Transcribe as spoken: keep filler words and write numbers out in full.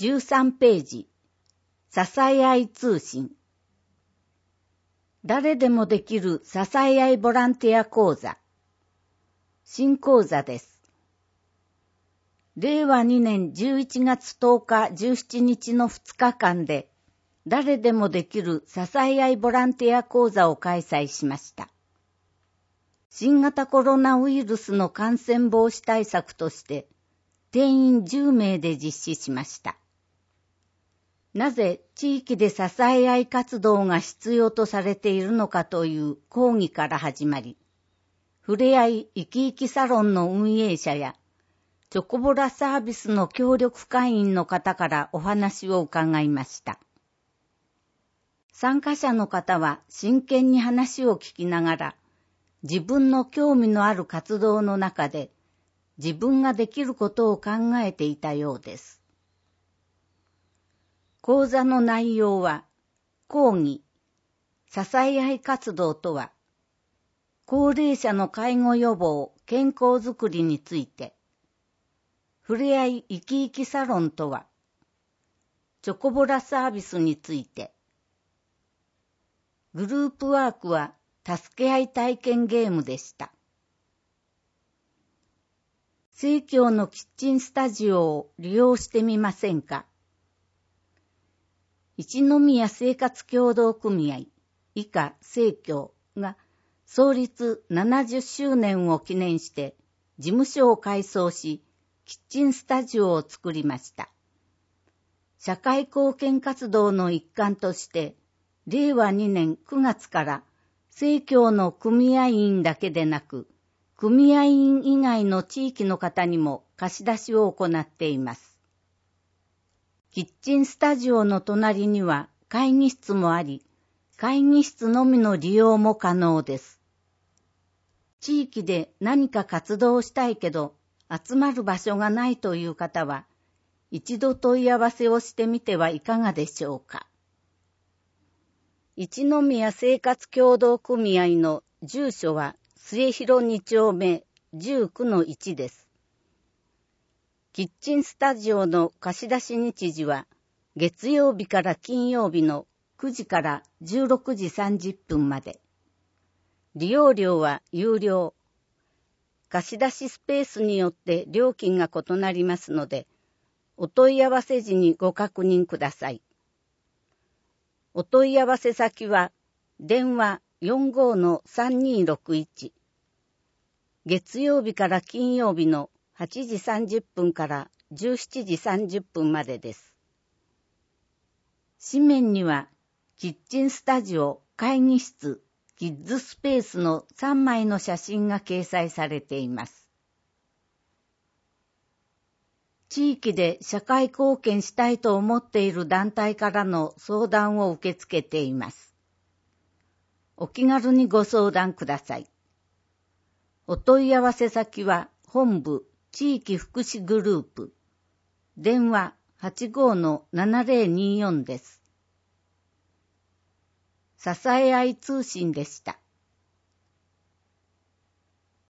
じゅうさんページ、支え合い通信。誰でもできる支え合いボランティア講座。新講座です。れいわにねんじゅういちがつとおかじゅうしちにちのふつかかんで、誰でもできる支え合いボランティア講座を開催しました。新型コロナウイルスの感染防止対策として、定員じゅうめいで実施しました。なぜ地域で支え合い活動が必要とされているのかという講義から始まり、ふれあい生き生きサロンの運営者や、チョコボラサービスの協力会員の方からお話を伺いました。参加者の方は真剣に話を聞きながら、自分の興味のある活動の中で、自分ができることを考えていたようです。講座の内容は、講義、支え合い活動とは、高齢者の介護予防、健康づくりについて、ふれあい生き生きサロンとは、チョコボラサービスについて、グループワークは助け合い体験ゲームでした。生協のキッチンスタジオを利用してみませんか？一宮生活協同組合以下生協が創立ななじゅっしゅうねんを記念して事務所を改装しキッチンスタジオを作りました。社会貢献活動の一環としてれいわにねんくがつから生協の組合員だけでなく組合員以外の地域の方にも貸し出しを行っています。キッチンスタジオの隣には会議室もあり、会議室のみの利用も可能です。地域で何か活動したいけど集まる場所がないという方は、一度問い合わせをしてみてはいかがでしょうか。一宮生活協同組合の住所は末広にちょうめじゅうくのいちです。キッチンスタジオの貸し出し日時は月曜日から金曜日のくじからじゅうろくじさんじゅっぷんまで。利用料は有料。貸し出しスペースによって料金が異なりますので、お問い合わせ時にご確認ください。お問い合わせ先は電話 よんごーのさんにーろくいち。月曜日から金曜日のはちじさんじゅっぷんからじゅうしちじさんじゅっぷんまでです。紙面には、キッチンスタジオ、会議室、キッズスペースのさんまいの写真が掲載されています。地域で社会貢献したいと思っている団体からの相談を受け付けています。お気軽にご相談ください。お問い合わせ先は本部地域福祉グループ、電話 はちごーのななぜろにーよん です。支え合い通信でした。